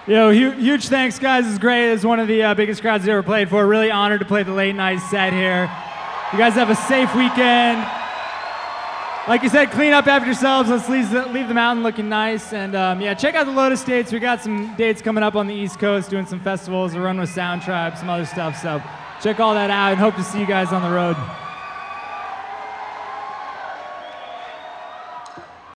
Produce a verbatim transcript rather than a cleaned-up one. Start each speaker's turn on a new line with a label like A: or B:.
A: Yo, hu- huge thanks, guys. It's great. It's one of the uh, biggest crowds we ever played for. Really honored to play the late night set here. You guys have a safe weekend. Like you said, clean up after yourselves. Let's leave the, leave the mountain looking nice. And um, yeah, check out the Lotus dates. We got some dates coming up on the East Coast, doing some festivals, a run with Sound Tribe, some other stuff. So check all that out and hope to see you guys on the road.